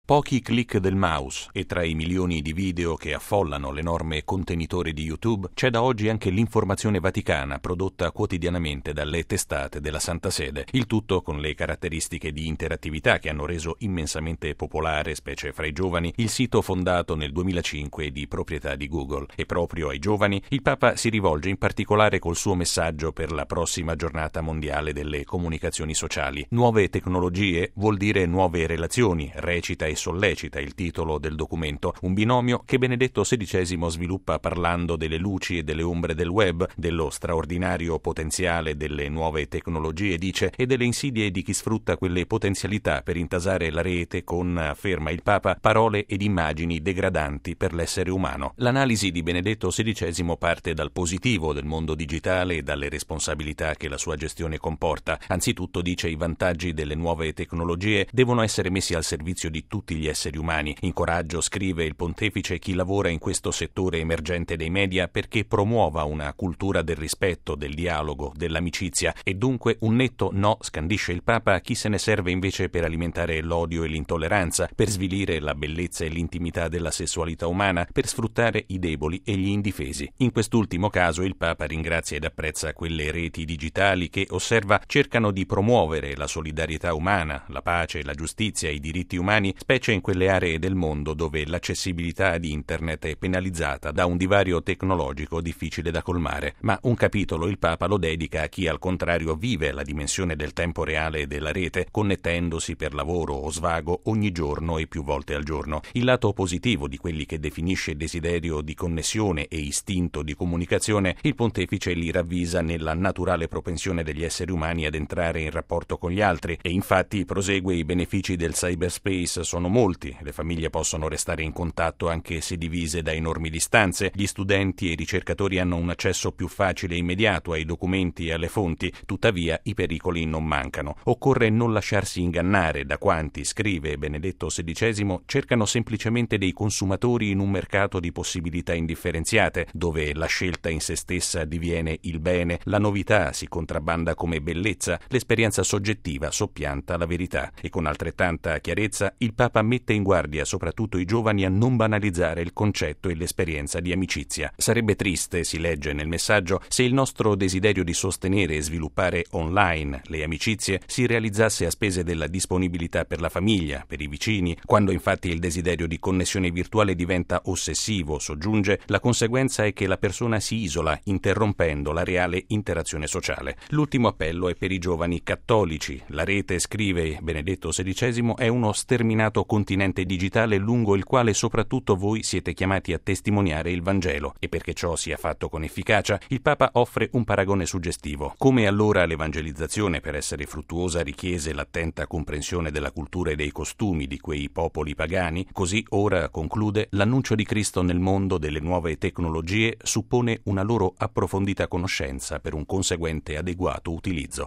Pochi click del mouse e tra i milioni di video che affollano l'enorme contenitore di YouTube c'è da oggi anche l'informazione vaticana prodotta quotidianamente dalle testate della Santa Sede, il tutto con le caratteristiche di interattività che hanno reso immensamente popolare, specie fra i giovani, il sito fondato nel 2005 di proprietà di Google. E proprio ai giovani il Papa si rivolge in particolare col suo messaggio per la prossima giornata mondiale delle comunicazioni sociali. Nuove tecnologie vuol dire nuove relazioni, recita e sollecita il titolo del documento, un binomio che Benedetto XVI sviluppa parlando delle luci e delle ombre del web, dello straordinario potenziale delle nuove tecnologie, dice, e delle insidie di chi sfrutta quelle potenzialità per intasare la rete con, afferma il Papa, parole ed immagini degradanti per l'essere umano. L'analisi di Benedetto XVI parte dal positivo del mondo digitale e dalle responsabilità che la sua gestione comporta. Anzitutto dice i vantaggi delle nuove tecnologie devono essere messi al servizio di tutti gli esseri umani. Incoraggio, scrive il pontefice, chi lavora in questo settore emergente dei media perché promuova una cultura del rispetto, del dialogo, dell'amicizia e dunque un netto no, scandisce il Papa, a chi se ne serve invece per alimentare l'odio e l'intolleranza, per svilire la bellezza e l'intimità della sessualità umana, per sfruttare i deboli e gli indifesi. In quest'ultimo caso il Papa ringrazia ed apprezza quelle reti digitali che, osserva, cercano di promuovere la solidarietà umana, la pace, la giustizia e i diritti umani, specie in quelle aree del mondo dove l'accessibilità di Internet è penalizzata da un divario tecnologico difficile da colmare. Ma un capitolo il Papa lo dedica a chi al contrario vive la dimensione del tempo reale della rete, connettendosi per lavoro o svago ogni giorno e più volte al giorno. Il lato positivo di quelli che definisce desiderio di connessione e istinto di comunicazione, il pontefice li ravvisa nella naturale propensione degli esseri umani ad entrare in rapporto con gli altri e infatti prosegue i benefici del cyberspace sono molti, le famiglie possono restare in contatto anche se divise da enormi distanze, gli studenti e i ricercatori hanno un accesso più facile e immediato ai documenti e alle fonti, tuttavia i pericoli non mancano. Occorre non lasciarsi ingannare da quanti, scrive Benedetto XVI, cercano semplicemente dei consumatori in un mercato di possibilità indifferenziate, dove la scelta in se stessa diviene il bene, la novità si contrabbanda come bellezza, l'esperienza soggettiva soppianta la verità. E con altrettanta chiarezza il Papa mette in guardia soprattutto i giovani a non banalizzare il concetto e l'esperienza di amicizia. Sarebbe triste, si legge nel messaggio, se il nostro desiderio di sostenere e sviluppare online le amicizie si realizzasse a spese della disponibilità per la famiglia, per i vicini. Quando infatti il desiderio di connessione virtuale diventa ossessivo, soggiunge, la conseguenza è che la persona si isola, interrompendo la reale interazione sociale. L'ultimo appello è per i giovani cattolici. La rete, scrive Benedetto XVI, è uno sterminato continente digitale lungo il quale soprattutto voi siete chiamati a testimoniare il Vangelo e perché ciò sia fatto con efficacia il Papa offre un paragone suggestivo. Come allora l'evangelizzazione per essere fruttuosa richiese l'attenta comprensione della cultura e dei costumi di quei popoli pagani, così ora, conclude, l'annuncio di Cristo nel mondo delle nuove tecnologie suppone una loro approfondita conoscenza per un conseguente adeguato utilizzo.